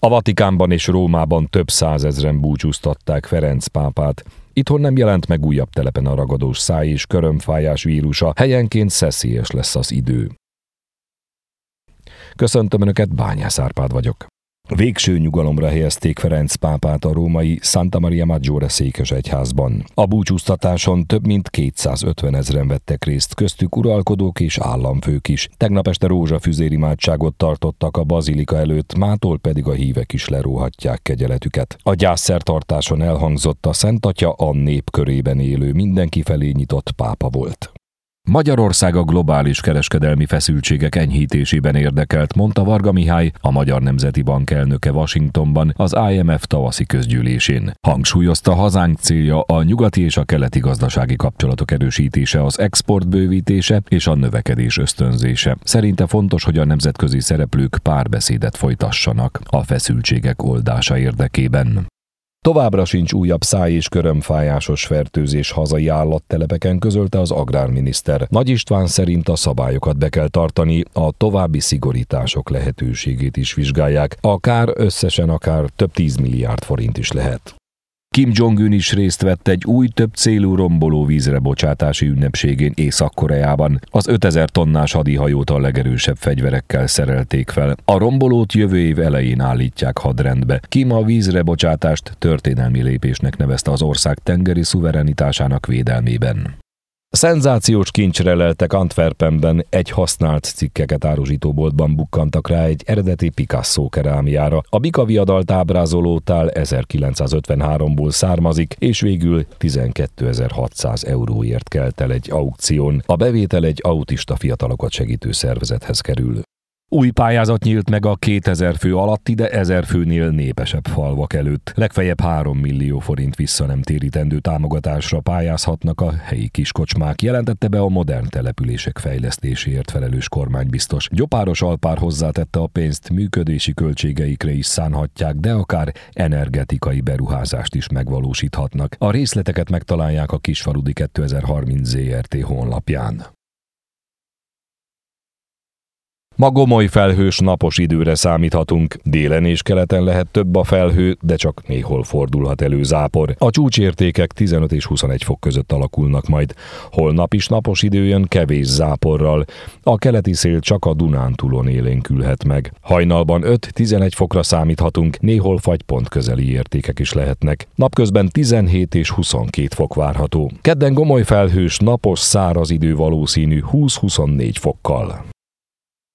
A Vatikánban és Rómában több százezren búcsúztatták Ferenc pápát. Itthon nem jelent meg újabb telepen a ragadós száj és körömfájás vírusa, helyenként szeszélyes lesz az idő. Köszöntöm Önöket, Bányász Árpád vagyok. Végső nyugalomra helyezték Ferenc pápát a római Santa Maria Maggiore székesegyházban. A búcsúztatáson több mint 250 000 vettek részt, köztük uralkodók és államfők is. Tegnap este rózsafüzérimádságot tartottak a bazilika előtt, mától pedig a hívek is leróhatják kegyeletüket. A gyászszertartáson elhangzott: a Szent Atya a nép körében élő, mindenki felé nyitott pápa volt. Magyarország a globális kereskedelmi feszültségek enyhítésében érdekelt, mondta Varga Mihály, a Magyar Nemzeti Bank elnöke Washingtonban az IMF tavaszi közgyűlésén. Hangsúlyozta, hazánk célja a nyugati és a keleti gazdasági kapcsolatok erősítése, az export bővítése és a növekedés ösztönzése. Szerinte fontos, hogy a nemzetközi szereplők párbeszédet folytassanak a feszültségek oldása érdekében. Továbbra sincs újabb száj- és körömfájásos fertőzés hazai állattelepeken, közölte az agrárminiszter. Nagy István szerint a szabályokat be kell tartani, a további szigorítások lehetőségét is vizsgálják. A kár összesen akár több 10 milliárd forint is lehet. Kim Jong-un is részt vett egy új több célú romboló vízrebocsátási ünnepségén Észak-Koreában. Az 5000 tonnás hadihajót a legerősebb fegyverekkel szerelték fel. A rombolót jövő év elején állítják hadrendbe. Kim a vízrebocsátást történelmi lépésnek nevezte az ország tengeri szuverenitásának védelmében. Szenzációs kincsre leltek Antwerpenben, egy használt cikkeket árusítóboltban bukkantak rá egy eredeti Picasso kerámiára. A bikaviadalt ábrázoló tál 1953-ból származik, és végül 12.600 euróért kelt el egy aukción. A bevétel egy autista fiatalokat segítő szervezethez kerül. Új pályázat nyílt meg a 2000 fő alatti, de 1000 főnél népesebb falvak előtt. Legfeljebb 3 millió forint visszanemtérítendő támogatásra pályázhatnak a helyi kiskocsmák, jelentette be a modern települések fejlesztéséért felelős kormánybiztos. Gyopáros Alpár hozzátette, a pénzt működési költségeikre is szánhatják, de akár energetikai beruházást is megvalósíthatnak. A részleteket megtalálják a Kisfaludy 2030 ZRT honlapján. Ma gomoly felhős, napos időre számíthatunk. Délen és keleten lehet több a felhő, de csak néhol fordulhat elő zápor. A csúcsértékek 15 és 21 fok között alakulnak majd. Holnap is napos idő jön, kevés záporral. A keleti szél csak a Dunántúlon élénkülhet meg. Hajnalban 5-11 fokra számíthatunk, néhol fagypont közeli értékek is lehetnek. Napközben 17 és 22 fok várható. Kedden gomoly felhős, napos, száraz idő valószínű 20-24 fokkal.